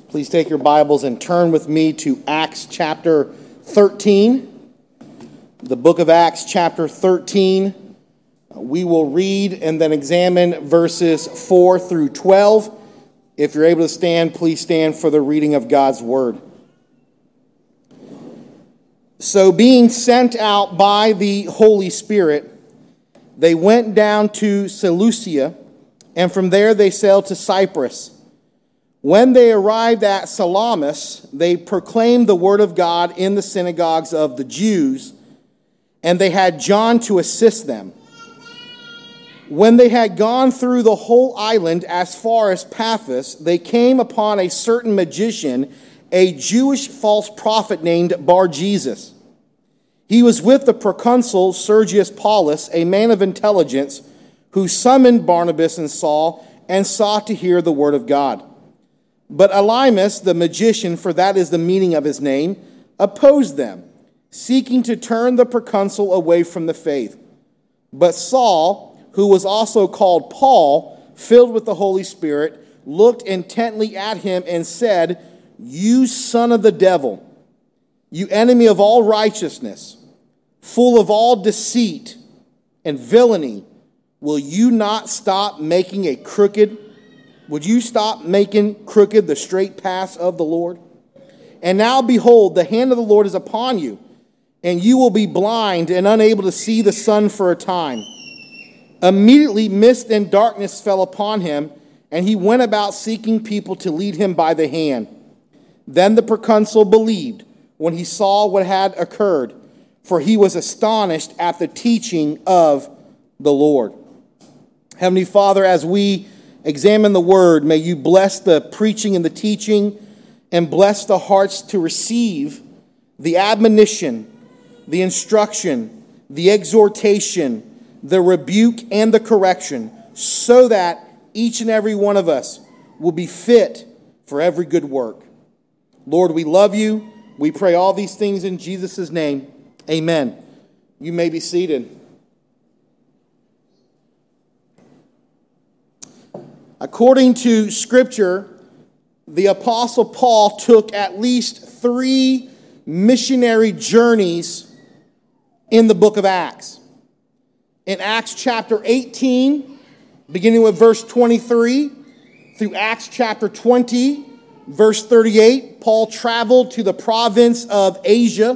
Please take your Bibles and turn with me to Acts chapter 13. The book of Acts chapter 13. We will read and then examine verses 4 through 12. If you're able to stand, please stand for the reading of God's word. So being sent out by the Holy Spirit, they went down to Seleucia, and from there they sailed to Cyprus. When they arrived at Salamis, they proclaimed the word of God in the synagogues of the Jews, and they had John to assist them. When they had gone through the whole island as far as Paphos, they came upon a certain magician, a Jewish false prophet named Bar-Jesus. He was with the proconsul Sergius Paulus, a man of intelligence, who summoned Barnabas and Saul and sought to hear the word of God. But Elymas, the magician, for that is the meaning of his name, opposed them, seeking to turn the proconsul away from the faith. But Saul, who was also called Paul, filled with the Holy Spirit, looked intently at him and said, "You son of the devil, you enemy of all righteousness, full of all deceit and villainy, will you stop making crooked the straight paths of the Lord? And now behold, the hand of the Lord is upon you, and you will be blind and unable to see the sun for a time." Immediately mist and darkness fell upon him, and he went about seeking people to lead him by the hand. Then the proconsul believed when he saw what had occurred, for he was astonished at the teaching of the Lord. Heavenly Father, as we examine the word, may you bless the preaching and the teaching, and bless the hearts to receive the admonition, the instruction, the exhortation, the rebuke, and the correction, so that each and every one of us will be fit for every good work. Lord, we love you. We pray all these things in Jesus' name. Amen. You may be seated. According to Scripture, the Apostle Paul took at least 3 missionary journeys in the book of Acts. In Acts chapter 18, beginning with verse 23, through Acts chapter 20, verse 38, Paul traveled to the province of Asia.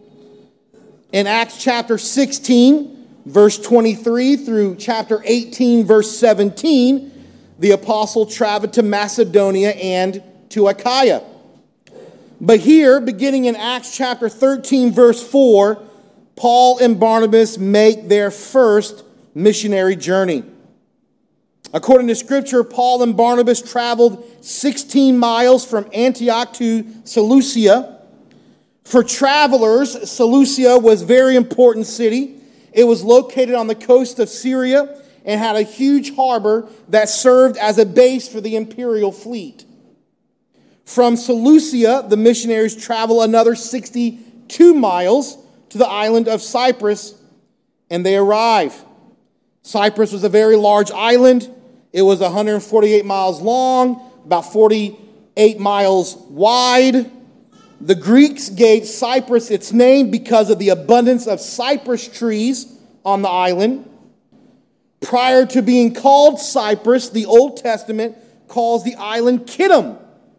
In Acts chapter 16, verse 23, through chapter 18, verse 17, the apostle traveled to Macedonia and to Achaia. But here, beginning in Acts chapter 13, verse 4, Paul and Barnabas make their first missionary journey. According to Scripture, Paul and Barnabas traveled 16 miles from Antioch to Seleucia. For travelers, Seleucia was a very important city. It was located on the coast of Syria and had a huge harbor that served as a base for the imperial fleet. From Seleucia, the missionaries travel another 62 miles to the island of Cyprus, and they arrive. Cyprus was a very large island. It was 148 miles long, about 48 miles wide. The Greeks gave Cyprus its name because of the abundance of cypress trees on the island. Prior to being called Cyprus, the Old Testament calls the island Kittim.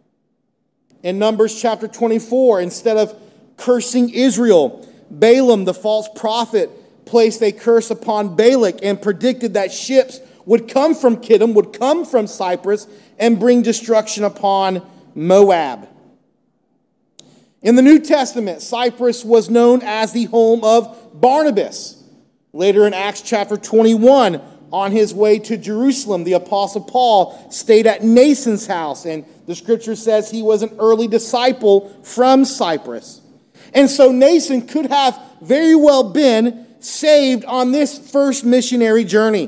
In Numbers chapter 24, instead of cursing Israel, Balaam, the false prophet, placed a curse upon Balak and predicted that ships would come from Kittim, would come from Cyprus, and bring destruction upon Moab. In the New Testament, Cyprus was known as the home of Barnabas. Later in Acts chapter 21, on his way to Jerusalem, the Apostle Paul stayed at Mnason's house, and the Scripture says he was an early disciple from Cyprus. And so Mnason could have very well been saved on this first missionary journey.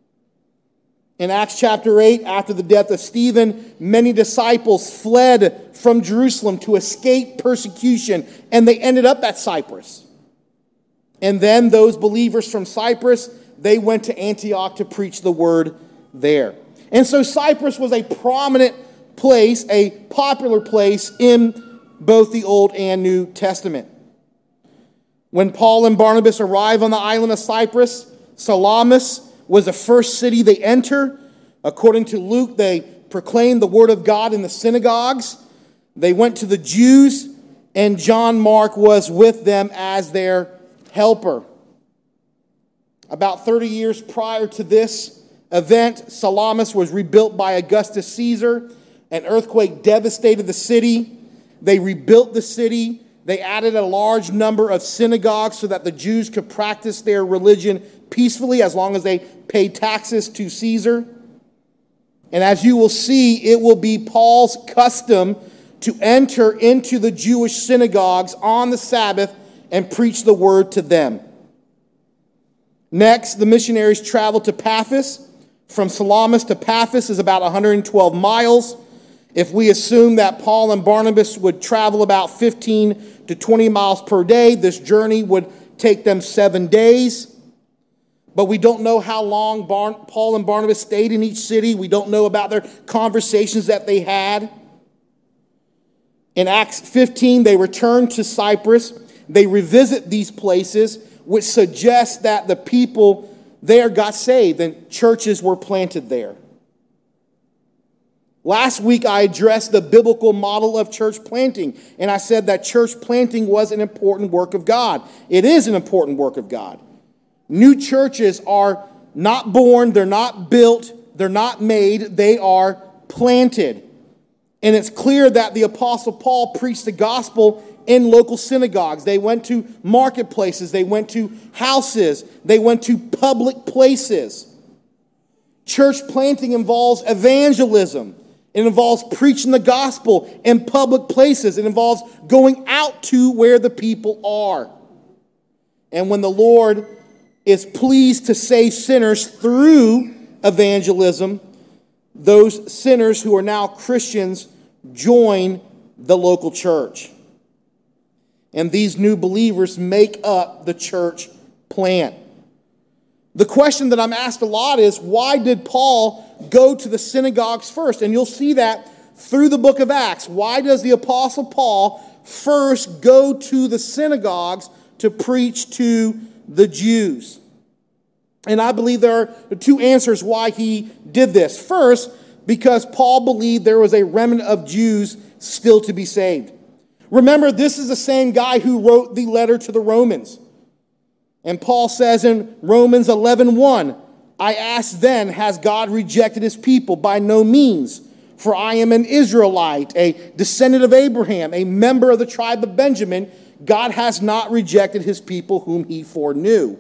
In Acts chapter 8, after the death of Stephen, many disciples fled from Jerusalem to escape persecution, and they ended up at Cyprus. And then those believers from Cyprus, they went to Antioch to preach the word there. And so Cyprus was a prominent place, a popular place in both the Old and New Testament. When Paul and Barnabas arrive on the island of Cyprus, Salamis was the first city they enter. According to Luke, they proclaimed the word of God in the synagogues. They went to the Jews, and John Mark was with them as their helper. About 30 years prior to this event, Salamis was rebuilt by Augustus Caesar. An earthquake devastated the city. They rebuilt the city. They added a large number of synagogues so that the Jews could practice their religion peacefully as long as they paid taxes to Caesar. And as you will see, it will be Paul's custom to enter into the Jewish synagogues on the Sabbath and preach the word to them. Next, the missionaries traveled to Paphos. From Salamis to Paphos is about 112 miles. If we assume that Paul and Barnabas would travel about 15 to 20 miles per day, this journey would take them 7 days. But we don't know how long Paul and Barnabas stayed in each city. We don't know about their conversations that they had. In Acts 15, they return to Cyprus. They revisit these places, which suggests that the people there got saved and churches were planted there. Last week, I addressed the biblical model of church planting, and I said that church planting was an important work of God. It is an important work of God. New churches are not born, they're not built, they're not made, they are planted. And it's clear that the Apostle Paul preached the gospel in local synagogues. They went to marketplaces, they went to houses, they went to public places. Church planting involves evangelism. It involves preaching the gospel in public places. It involves going out to where the people are. And when the Lord is pleased to save sinners through evangelism, those sinners who are now Christians join the local church. And these new believers make up the church plant. The question that I'm asked a lot is, why did Paul go to the synagogues first? And you'll see that through the book of Acts. Why does the Apostle Paul first go to the synagogues to preach to the Jews? And I believe there are two answers why he did this. First, because Paul believed there was a remnant of Jews still to be saved. Remember, this is the same guy who wrote the letter to the Romans. And Paul says in Romans 11:1, I asked then, has God rejected his people? By no means. For I am an Israelite, a descendant of Abraham, a member of the tribe of Benjamin. God has not rejected his people whom he foreknew.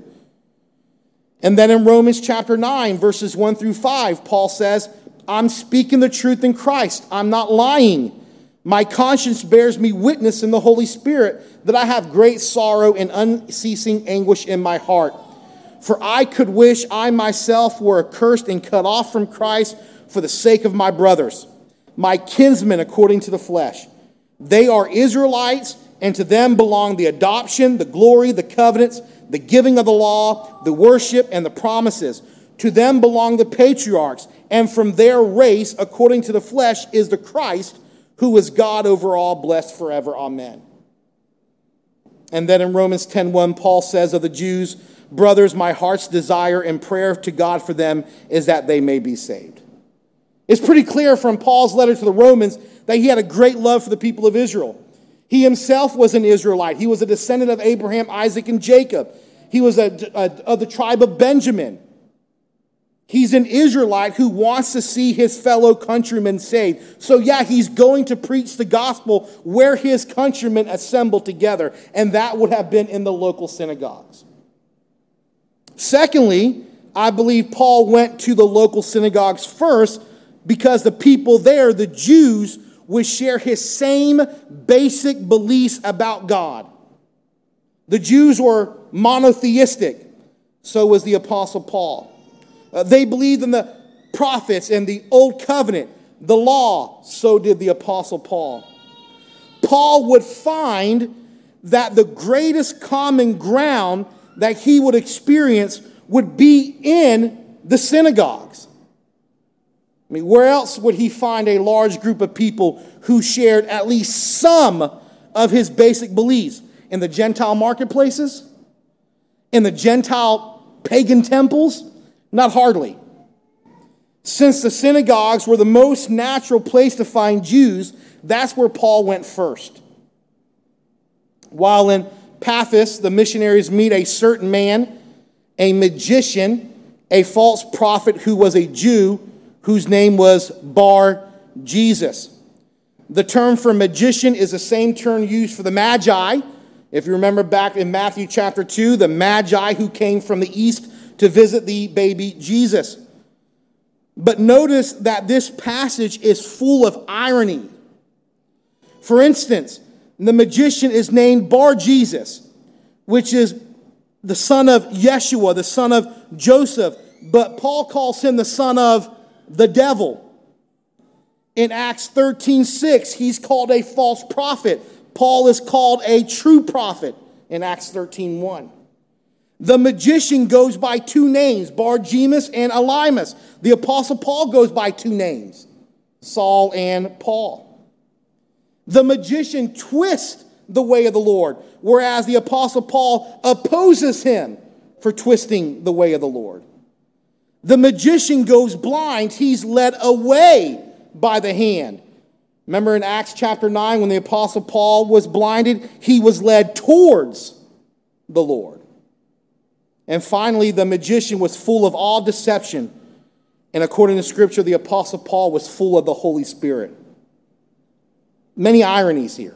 And then in Romans chapter 9, verses 1 through 5, Paul says, I'm speaking the truth in Christ. I'm not lying. My conscience bears me witness in the Holy Spirit that I have great sorrow and unceasing anguish in my heart. For I could wish I myself were accursed and cut off from Christ for the sake of my brothers, my kinsmen according to the flesh. They are Israelites, and to them belong the adoption, the glory, the covenants, the giving of the law, the worship, and the promises. To them belong the patriarchs, and from their race, according to the flesh, is the Christ, who is God over all, blessed forever. Amen. And then in Romans 10:1, Paul says of the Jews, brothers, my heart's desire and prayer to God for them is that they may be saved. It's pretty clear from Paul's letter to the Romans that he had a great love for the people of Israel. He himself was an Israelite. He was a descendant of Abraham, Isaac, and Jacob. He was of the tribe of Benjamin. He's an Israelite who wants to see his fellow countrymen saved. So yeah, he's going to preach the gospel where his countrymen assemble together. And that would have been in the local synagogues. Secondly, I believe Paul went to the local synagogues first because the people there, the Jews, would share his same basic beliefs about God. The Jews were monotheistic. So was the Apostle Paul. They believed in the prophets and the old covenant, the law. So did the Apostle Paul. Paul would find that the greatest common ground that he would experience would be in the synagogues. I mean, where else would he find a large group of people who shared at least some of his basic beliefs? In the Gentile marketplaces? In the Gentile pagan temples? Not hardly. Since the synagogues were the most natural place to find Jews, that's where Paul went first. While in Paphos, the missionaries meet a certain man, a magician, a false prophet who was a Jew, whose name was Bar Jesus. The term for magician is the same term used for the Magi. If you remember back in Matthew chapter 2, the Magi who came from the east to visit the baby Jesus. But notice that this passage is full of irony. For instance, the magician is named Bar Jesus, which is the son of Yeshua, the son of Joseph. But Paul calls him the son of the devil. In Acts 13:6, he's called a false prophet. Paul is called a true prophet in Acts 13:1. The magician goes by two names, Bar-Jemus and Elymas. The Apostle Paul goes by two names, Saul and Paul. The magician twists the way of the Lord, whereas the Apostle Paul opposes him for twisting the way of the Lord. The magician goes blind. He's led away by the hand. Remember in Acts chapter 9 when the Apostle Paul was blinded, he was led towards the Lord. And finally, the magician was full of all deception. And according to Scripture, the Apostle Paul was full of the Holy Spirit. Many ironies here.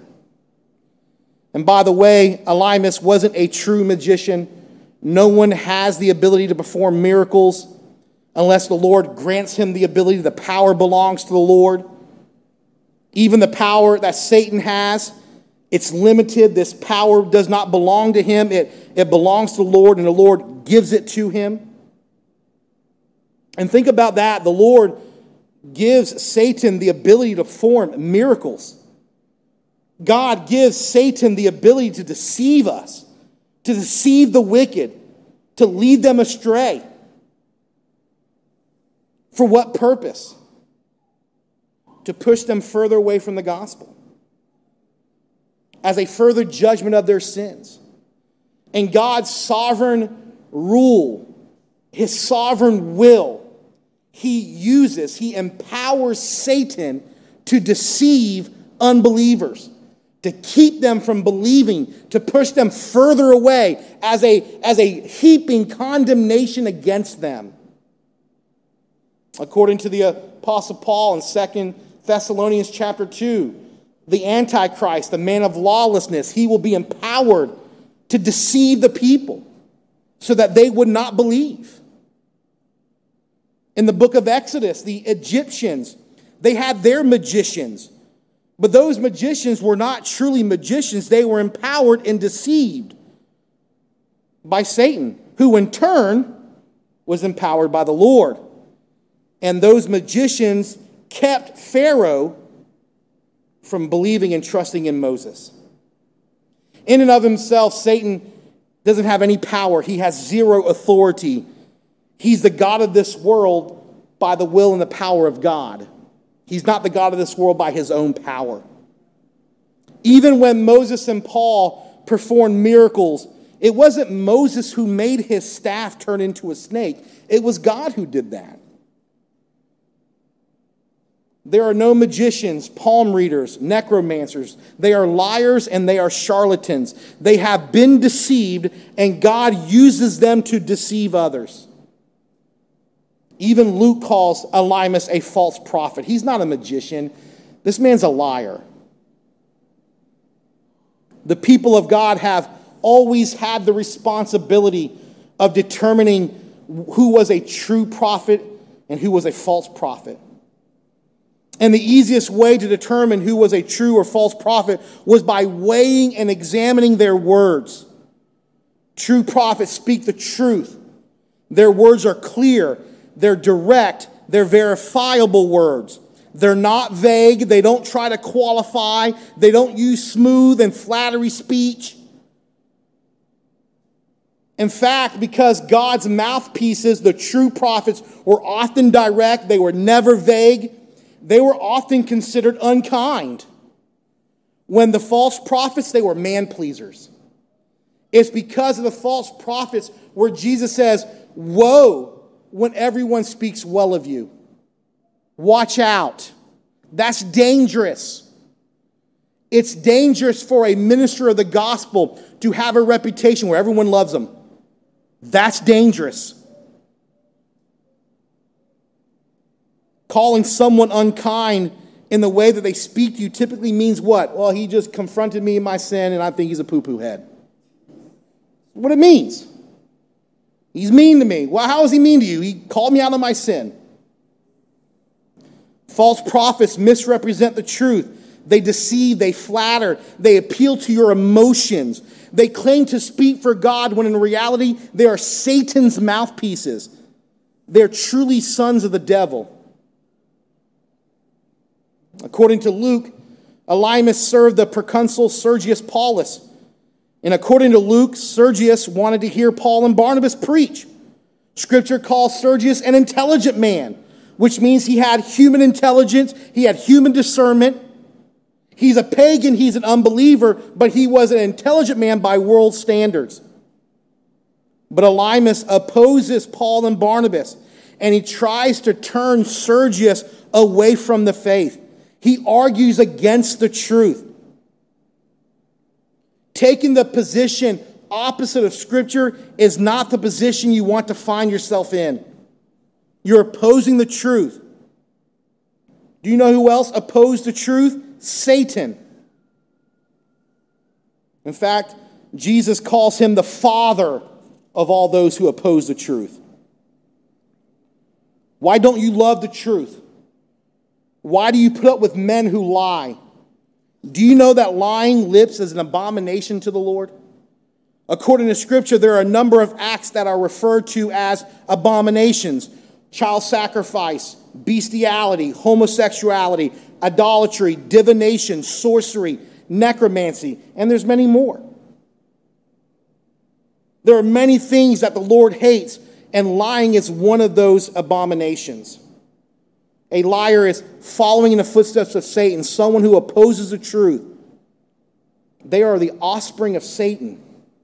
And by the way, Elymas wasn't a true magician. No one has the ability to perform miracles unless the Lord grants him the ability. The power belongs to the Lord. Even the power that Satan has, it's limited. This power does not belong to him. It belongs to the Lord, and the Lord gives it to him. And think about that. The Lord gives Satan the ability to perform miracles. God gives Satan the ability to deceive us, to deceive the wicked, to lead them astray. For what purpose? To push them further away from the gospel, as a further judgment of their sins. And God's sovereign rule, his sovereign will, he empowers Satan to deceive unbelievers, to keep them from believing, to push them further away as a heaping condemnation against them. According to the Apostle Paul in 2 Thessalonians chapter 2, the Antichrist, the man of lawlessness, he will be empowered to deceive the people so that they would not believe. In the book of Exodus, the Egyptians, they had their magicians, but those magicians were not truly magicians. They were empowered and deceived by Satan, who in turn was empowered by the Lord. And those magicians kept Pharaoh from believing and trusting in Moses. In and of himself, Satan doesn't have any power. He has zero authority. He's the God of this world by the will and the power of God. He's not the God of this world by his own power. Even when Moses and Paul performed miracles, it wasn't Moses who made his staff turn into a snake. It was God who did that. There are no magicians, palm readers, necromancers. They are liars and they are charlatans. They have been deceived, and God uses them to deceive others. Even Luke calls Elymas a false prophet. He's not a magician. This man's a liar. The people of God have always had the responsibility of determining who was a true prophet and who was a false prophet. And the easiest way to determine who was a true or false prophet was by weighing and examining their words. True prophets speak the truth. Their words are clear. They're direct. They're verifiable words. They're not vague. They don't try to qualify. They don't use smooth and flattery speech. In fact, because God's mouthpieces, the true prophets, were often direct, they were never vague, they were often considered unkind. When the false prophets, they were man-pleasers. It's because of the false prophets where Jesus says, woe when everyone speaks well of you. Watch out. That's dangerous. It's dangerous for a minister of the gospel to have a reputation where everyone loves them. That's dangerous. Calling someone unkind in the way that they speak to you typically means what? Well, he just confronted me in my sin and I think he's a poo-poo head. What it means. He's mean to me. Well, how is he mean to you? He called me out of my sin. False prophets misrepresent the truth. They deceive, they flatter, they appeal to your emotions. They claim to speak for God when in reality they are Satan's mouthpieces. They're truly sons of the devil. According to Luke, Elymas served the proconsul Sergius Paulus. And according to Luke, Sergius wanted to hear Paul and Barnabas preach. Scripture calls Sergius an intelligent man, which means he had human intelligence, he had human discernment. He's a pagan, he's an unbeliever, but he was an intelligent man by world standards. But Elymas opposes Paul and Barnabas, and he tries to turn Sergius away from the faith. He argues against the truth. Taking the position opposite of Scripture is not the position you want to find yourself in. You're opposing the truth. Do you know who else opposed the truth? Satan. In fact, Jesus calls him the father of all those who oppose the truth. Why don't you love the truth? Why do you put up with men who lie? Do you know that lying lips is an abomination to the Lord? According to Scripture, there are a number of acts that are referred to as abominations. Child sacrifice, bestiality, homosexuality, idolatry, divination, sorcery, necromancy, and there's many more. There are many things that the Lord hates, and lying is one of those abominations. A liar is following in the footsteps of Satan, someone who opposes the truth. They are the offspring of Satan.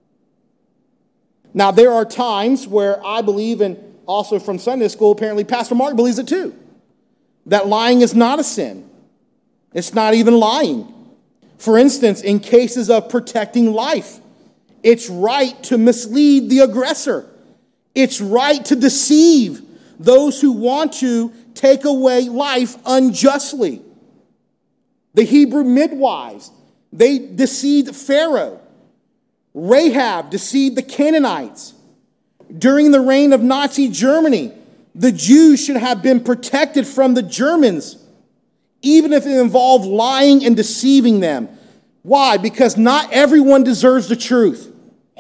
Now, there are times where I believe, and also from Sunday school, apparently Pastor Mark believes it too, that lying is not a sin. It's not even lying. For instance, in cases of protecting life, it's right to mislead the aggressor. It's right to deceive those who want to take away life unjustly. The Hebrew midwives, they deceived Pharaoh. Rahab deceived the Canaanites. During the reign of Nazi Germany, the Jews should have been protected from the Germans, even if it involved lying and deceiving them. Why? Because not everyone deserves the truth.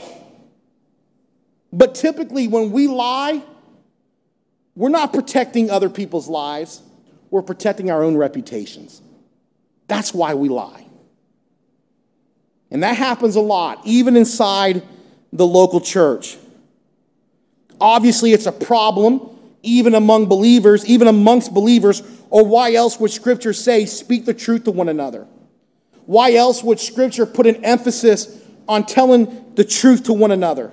But typically when we lie, we're not protecting other people's lives. We're protecting our own reputations. That's why we lie. And that happens a lot, even inside the local church. Obviously, it's a problem, even among believers, even amongst believers, or why else would Scripture say, speak the truth to one another? Why else would Scripture put an emphasis on telling the truth to one another?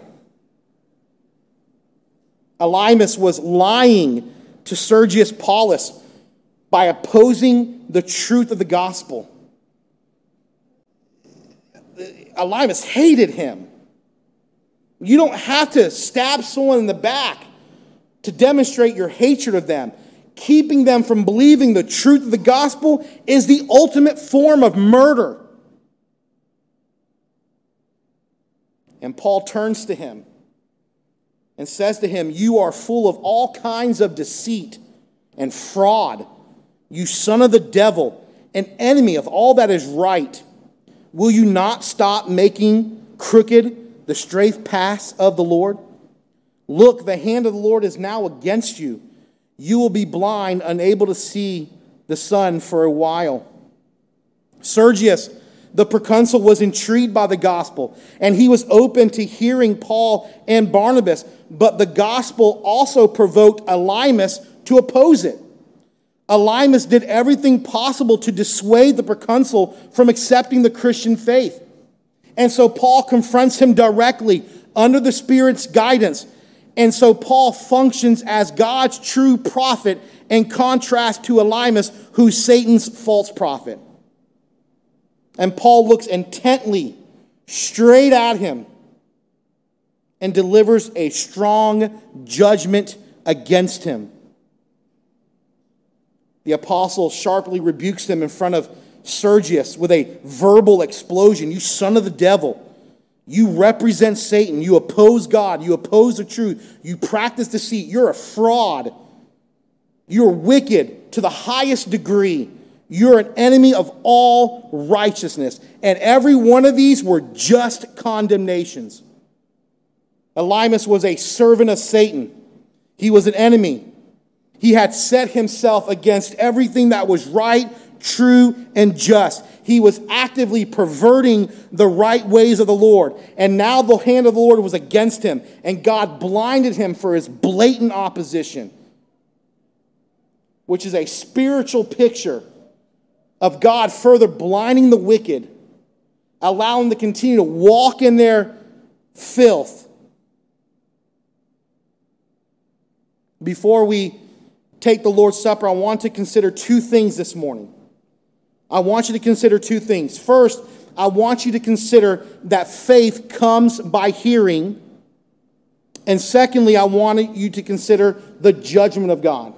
Elymas was lying to Sergius Paulus by opposing the truth of the gospel. Elymas hated him. You don't have to stab someone in the back to demonstrate your hatred of them. Keeping them from believing the truth of the gospel is the ultimate form of murder. And Paul turns to him and says to him, you are full of all kinds of deceit and fraud, you son of the devil, an enemy of all that is right. Will you not stop making crooked the straight paths of the Lord? Look, the hand of the Lord is now against you. You will be blind, unable to see the sun for a while. Sergius The proconsul was intrigued by the gospel, and he was open to hearing Paul and Barnabas, but the gospel also provoked Elymas to oppose it. Elymas did everything possible to dissuade the proconsul from accepting the Christian faith. And so Paul confronts him directly under the Spirit's guidance. And so Paul functions as God's true prophet in contrast to Elymas, who's Satan's false prophet. And Paul looks intently straight at him and delivers a strong judgment against him. The apostle sharply rebukes him in front of Sergius with a verbal explosion. You son of the devil. You represent Satan. You oppose God. You oppose the truth. You practice deceit. You're a fraud. You're wicked to the highest degree. You're an enemy of all righteousness. And every one of these were just condemnations. Elymas was a servant of Satan. He was an enemy. He had set himself against everything that was right, true, and just. He was actively perverting the right ways of the Lord. And now the hand of the Lord was against him. And God blinded him for his blatant opposition, which is a spiritual picture of God further blinding the wicked, allowing them to continue to walk in their filth. Before we take the Lord's Supper, I want to consider two things this morning. I want you to consider two things. First, I want you to consider that faith comes by hearing. And secondly, I want you to consider the judgment of God.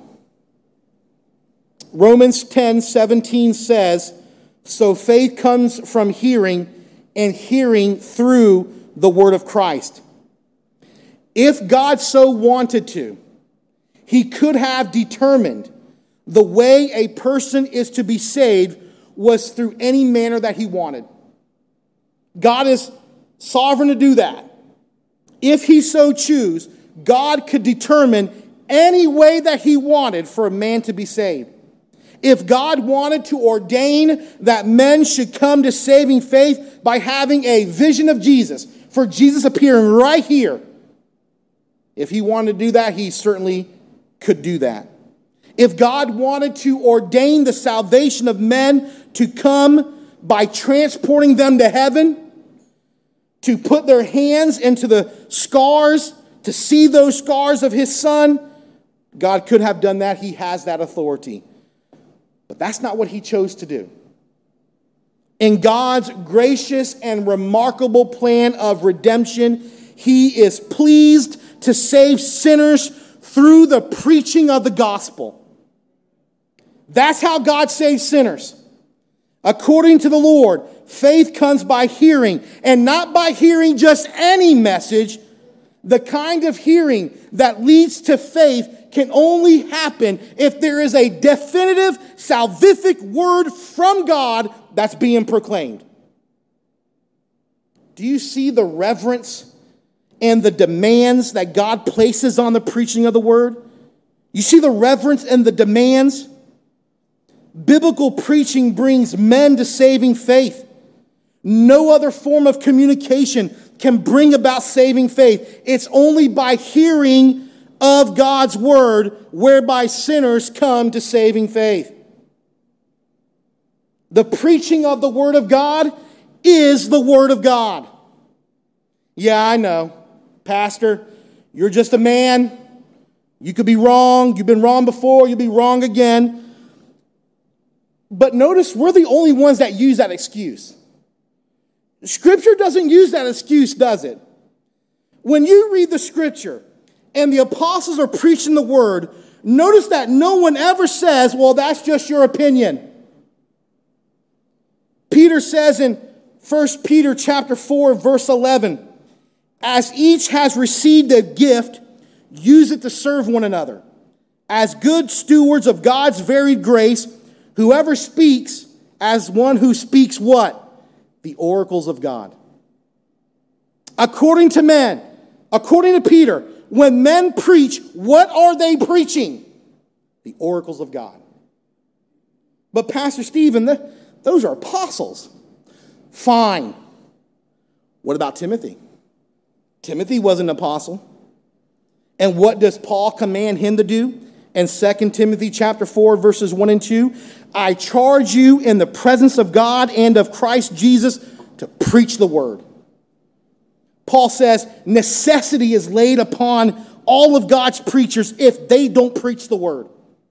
Romans 10:17 says, so faith comes from hearing, and hearing through the word of Christ. If God so wanted to, he could have determined the way a person is to be saved was through any manner that he wanted. God is sovereign to do that. If he so choose, God could determine any way that he wanted for a man to be saved. If God wanted to ordain that men should come to saving faith by having a vision of Jesus, for Jesus appearing right here, if he wanted to do that, he certainly could do that. If God wanted to ordain the salvation of men to come by transporting them to heaven, to put their hands into the scars, to see those scars of his son, God could have done that. He has that authority. But that's not what he chose to do. In God's gracious and remarkable plan of redemption, he is pleased to save sinners through the preaching of the gospel. That's how God saves sinners. According to the Lord, faith comes by hearing, and not by hearing just any message. The kind of hearing that leads to faith can only happen if there is a definitive salvific word from God that's being proclaimed. Do you see the reverence and the demands that God places on the preaching of the word? You see the reverence and the demands? Biblical preaching brings men to saving faith. No other form of communication can bring about saving faith. It's only by hearing of God's word whereby sinners come to saving faith. The preaching of the word of God is the word of God. Yeah, I know. Pastor, you're just a man. You could be wrong. You've been wrong before. You'll be wrong again. But notice we're the only ones that use that excuse. Scripture doesn't use that excuse, does it? When you read the scripture and the apostles are preaching the word, notice that no one ever says, well, that's just your opinion. Peter says in 1 Peter chapter 4, verse 11, as each has received a gift, use it to serve one another. As good stewards of God's varied grace, whoever speaks as one who speaks what? The oracles of God. According to men, according to Peter, when men preach, what are they preaching? The oracles of God. But Pastor Stephen, those are apostles. Fine. What about Timothy? Timothy was an apostle. And what does Paul command him to do? In 2 Timothy chapter 4, verses 1 and 2, I charge you in the presence of God and of Christ Jesus to preach the word. Paul says necessity is laid upon all of God's preachers if they don't preach the word.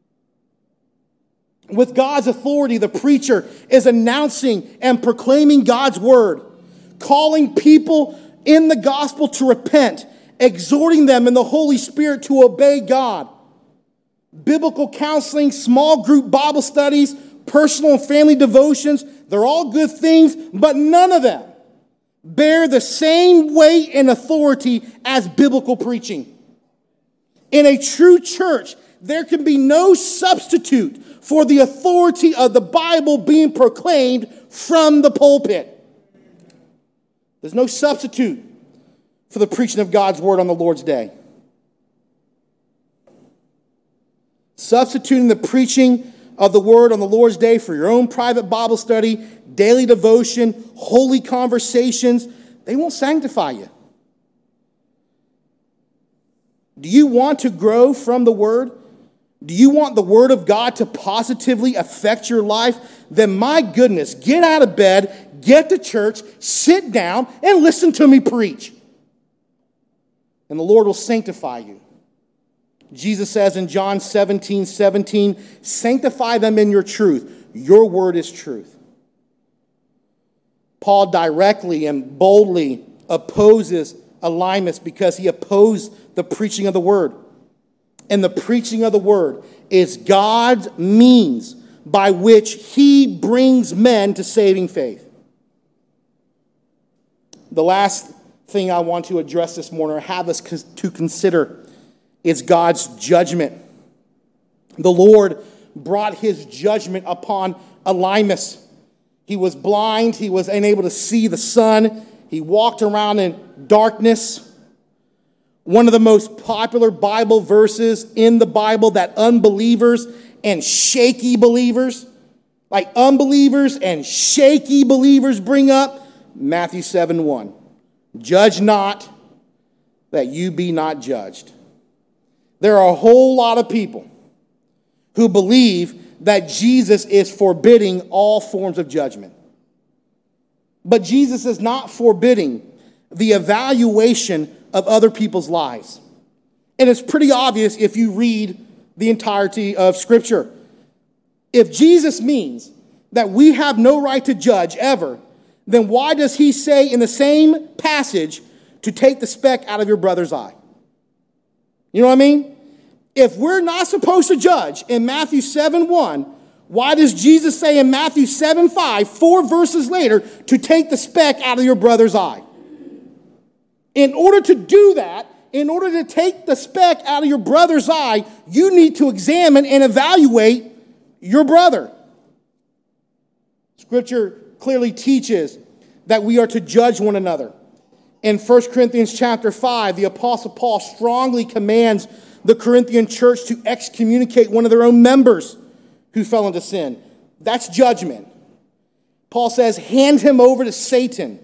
With God's authority, the preacher is announcing and proclaiming God's word, calling people in the gospel to repent, exhorting them in the Holy Spirit to obey God. Biblical counseling, small group Bible studies, personal and family devotions, they're all good things, but none of them bear the same weight and authority as biblical preaching. In a true church, there can be no substitute for the authority of the Bible being proclaimed from the pulpit. There's no substitute for the preaching of God's word on the Lord's day. Substituting the preaching of the word on the Lord's day for your own private Bible study, daily devotion, holy conversations, they won't sanctify you. Do you want to grow from the word? Do you want the word of God to positively affect your life? Then my goodness, get out of bed, get to church, sit down, and listen to me preach. And the Lord will sanctify you. Jesus says in John 17:17, sanctify them in your truth. Your word is truth. Paul directly and boldly opposes Elymas because he opposed the preaching of the word. And the preaching of the word is God's means by which he brings men to saving faith. The last thing I want to address this morning or have us to consider is God's judgment. The Lord brought his judgment upon Elymas. He was blind. He was unable to see the sun. He walked around in darkness. One of the most popular Bible verses in the Bible that unbelievers and shaky believers, like unbelievers and shaky believers bring up, Matthew 7:1. Judge not that you be not judged. There are a whole lot of people who believe that Jesus is forbidding all forms of judgment. But Jesus is not forbidding the evaluation of other people's lives. And it's pretty obvious if you read the entirety of Scripture. If Jesus means that we have no right to judge ever, then why does he say in the same passage to take the speck out of your brother's eye? You know what I mean? If we're not supposed to judge in Matthew 7:1, why does Jesus say in Matthew 7:5, 4 verses later, to take the speck out of your brother's eye? In order to do that, in order to take the speck out of your brother's eye, you need to examine and evaluate your brother. Scripture clearly teaches that we are to judge one another. In 1 Corinthians chapter 5, the Apostle Paul strongly commands the Corinthian church to excommunicate one of their own members who fell into sin. That's judgment. Paul says, hand him over to Satan.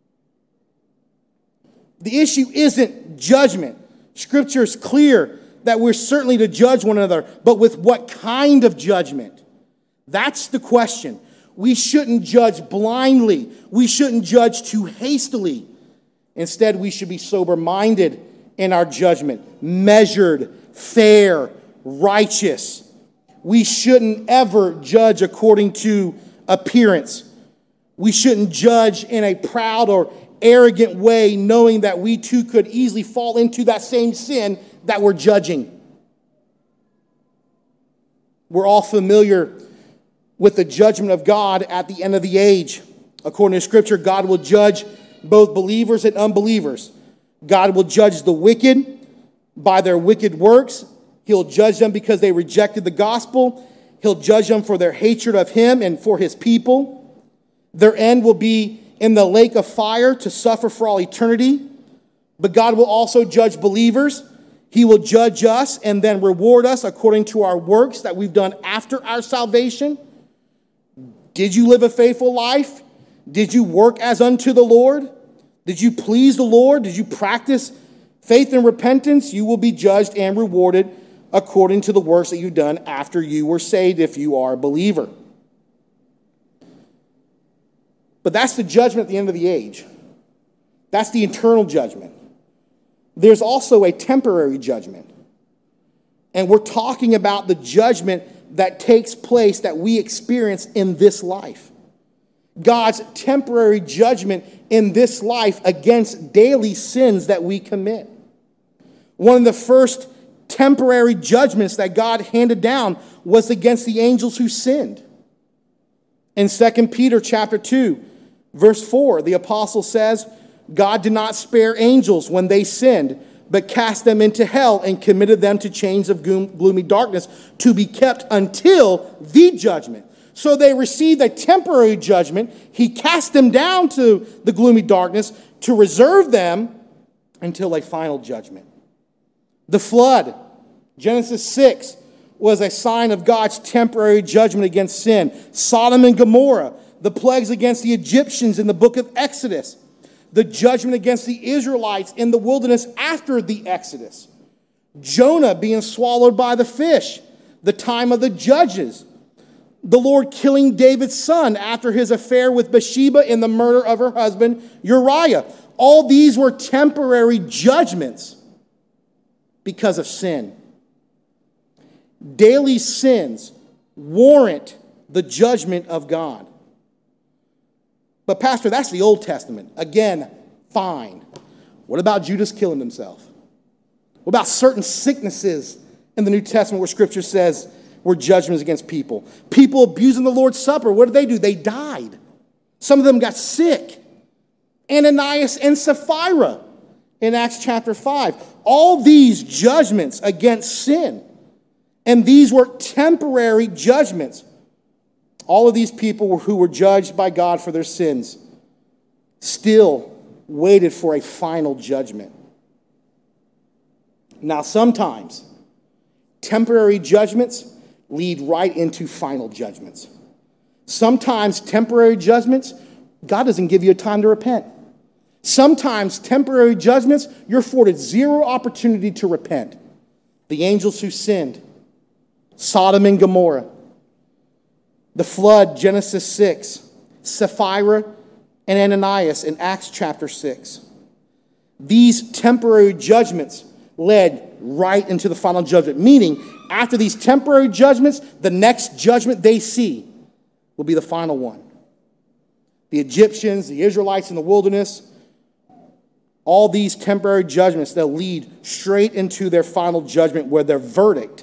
The issue isn't judgment. Scripture is clear that we're certainly to judge one another, but with what kind of judgment? That's the question. We shouldn't judge blindly. We shouldn't judge too hastily. Instead, we should be sober-minded in our judgment, measured, fair, righteous. We shouldn't ever judge according to appearance. We shouldn't judge in a proud or arrogant way, knowing that we too could easily fall into that same sin that we're judging. We're all familiar with the judgment of God at the end of the age. According to Scripture, God will judge both believers and unbelievers. God will judge the wicked by their wicked works. He'll judge them because they rejected the gospel. He'll judge them for their hatred of him and for his people. Their end will be in the lake of fire to suffer for all eternity. But God will also judge believers. He will judge us and then reward us according to our works that we've done after our salvation. Did you live a faithful life? Did you work as unto the Lord? Did you please the Lord? Did you practice faith and repentance? You will be judged and rewarded according to the works that you've done after you were saved, if you are a believer. But that's the judgment at the end of the age. That's the eternal judgment. There's also a temporary judgment. And we're talking about the judgment that takes place, that we experience in this life. God's temporary judgment in this life against daily sins that we commit. One of the first temporary judgments that God handed down was against the angels who sinned. In 2 Peter chapter 2, verse 4, the apostle says, God did not spare angels when they sinned, but cast them into hell and committed them to chains of gloomy darkness to be kept until the judgment. So they received a temporary judgment. He cast them down to the gloomy darkness to reserve them until a final judgment. The flood, Genesis 6, was a sign of God's temporary judgment against sin. Sodom and Gomorrah, the plagues against the Egyptians in the book of Exodus. The judgment against the Israelites in the wilderness after the Exodus. Jonah being swallowed by the fish. The time of the judges. The Lord killing David's son after his affair with Bathsheba and the murder of her husband Uriah. All these were temporary judgments because of sin. Daily sins warrant the judgment of God. But Pastor, that's the Old Testament. Again, fine. What about Judas killing himself? What about certain sicknesses in the New Testament where Scripture says were judgments against people? People abusing the Lord's Supper, what did? They died. Some of them got sick. Ananias and Sapphira in Acts chapter 5. All these judgments against sin. And these were temporary judgments. All of these people who were judged by God for their sins still waited for a final judgment. Now, sometimes temporary judgments lead right into final judgments. Sometimes temporary judgments, God doesn't give you a time to repent. Sometimes temporary judgments, you're afforded zero opportunity to repent. The angels who sinned, Sodom and Gomorrah, the flood, Genesis 6, Sapphira and Ananias in Acts chapter 6. These temporary judgments led right into the final judgment, meaning after these temporary judgments, the next judgment they see will be the final one. The Egyptians, the Israelites in the wilderness, all these temporary judgments, they'll lead straight into their final judgment where their verdict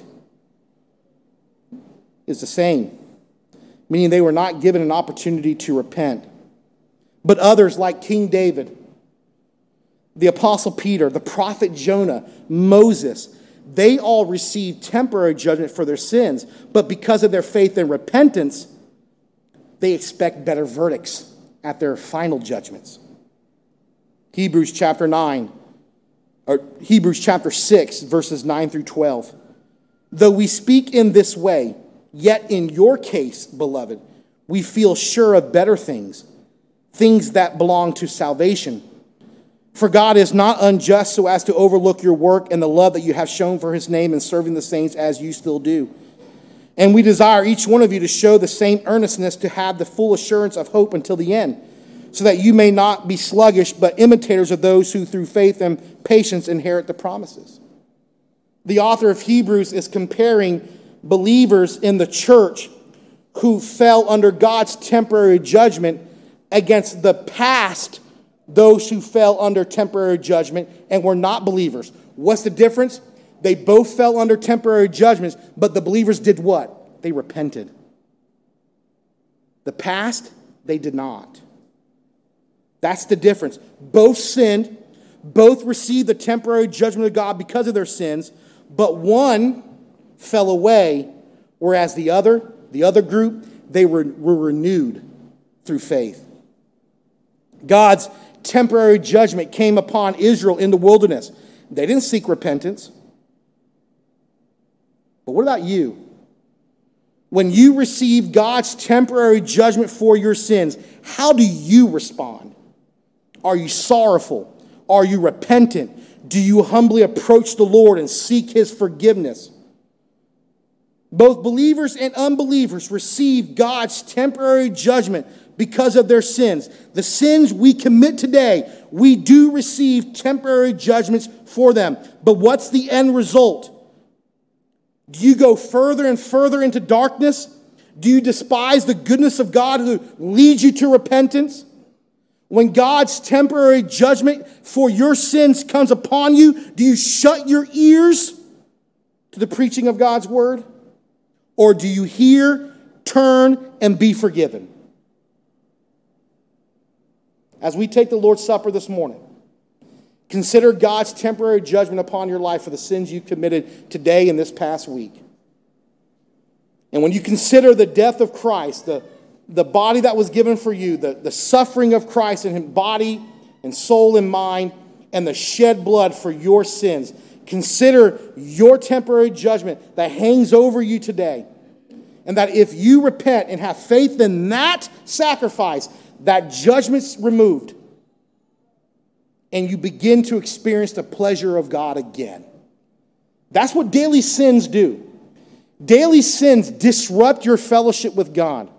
is the same, meaning they were not given an opportunity to repent. But others like King David, the Apostle Peter, the prophet Jonah, Moses, they all received temporary judgment for their sins, but because of their faith and repentance, they expect better verdicts at their final judgments. Hebrews chapter 6, verses 9 through 12. Though we speak in this way, yet in your case, beloved, we feel sure of better things, things that belong to salvation. For God is not unjust so as to overlook your work and the love that you have shown for his name in serving the saints as you still do. And we desire each one of you to show the same earnestness to have the full assurance of hope until the end, so that you may not be sluggish, but imitators of those who through faith and patience inherit the promises. The author of Hebrews is comparing believers in the church who fell under God's temporary judgment against the past, those who fell under temporary judgment and were not believers. What's the difference? They both fell under temporary judgments, but the believers did what? They repented. The past, they did not. That's the difference. Both sinned, both received the temporary judgment of God because of their sins, but one fell away, whereas the other group, they were renewed through faith. God's temporary judgment came upon Israel in the wilderness. They didn't seek repentance. But what about you? when you receive God's temporary judgment for your sins, how do you respond? Are you sorrowful? Are you repentant? Do you humbly approach the Lord and seek his forgiveness? Both believers and unbelievers receive God's temporary judgment because of their sins. The sins we commit today, we do receive temporary judgments for them. But what's the end result? Do you go further and further into darkness? Do you despise the goodness of God who leads you to repentance? When God's temporary judgment for your sins comes upon you, do you shut your ears to the preaching of God's word? Or do you hear, turn, and be forgiven? As we take the Lord's Supper this morning, consider God's temporary judgment upon your life for the sins you committed today and this past week. And when you consider the death of Christ, the body that was given for you, the suffering of Christ in his body and soul and mind, and the shed blood for your sins, consider your temporary judgment that hangs over you today. And that if you repent and have faith in that sacrifice, that judgment's removed. And you begin to experience the pleasure of God again. That's what daily sins do. Daily sins disrupt your fellowship with God.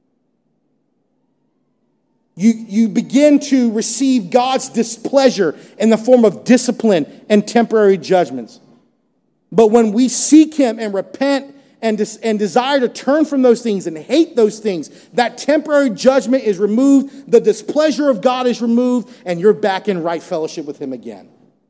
You begin to receive God's displeasure in the form of discipline and temporary judgments. But when we seek him and repent and desire to turn from those things and hate those things, that temporary judgment is removed, the displeasure of God is removed, and you're back in right fellowship with him again.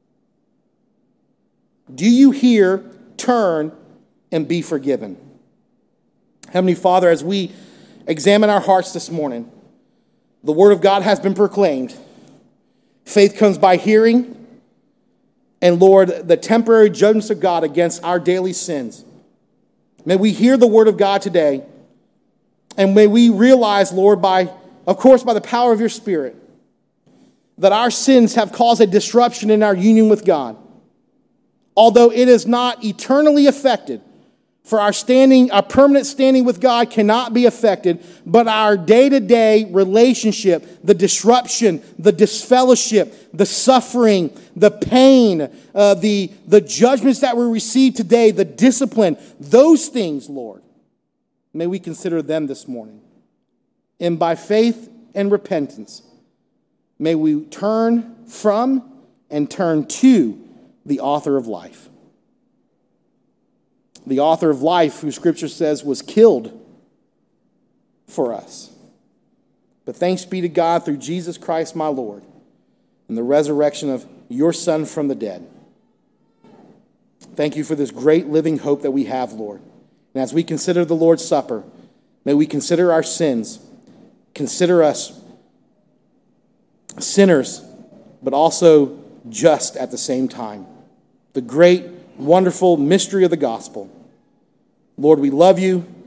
Do you hear, turn, and be forgiven? Heavenly Father, as we examine our hearts this morning, the word of God has been proclaimed. Faith comes by hearing. And Lord, the temporary judgments of God against our daily sins. May we hear the word of God today. And may we realize, Lord, by the power of your Spirit, that our sins have caused a disruption in our union with God. Although it is not eternally affected, for our permanent standing with God cannot be affected, but our day-to-day relationship, the disruption, the disfellowship, the suffering, the pain, the judgments that we receive today, the discipline, those things, Lord, may we consider them this morning. And by faith and repentance, may we turn from and turn to the author of life. The author of life, who Scripture says was killed for us. But thanks be to God through Jesus Christ my Lord and the resurrection of your Son from the dead. Thank you for this great living hope that we have, Lord. And as we consider the Lord's Supper, may we consider our sins, consider us sinners, but also just at the same time. The great, wonderful mystery of the gospel. Lord, we love you.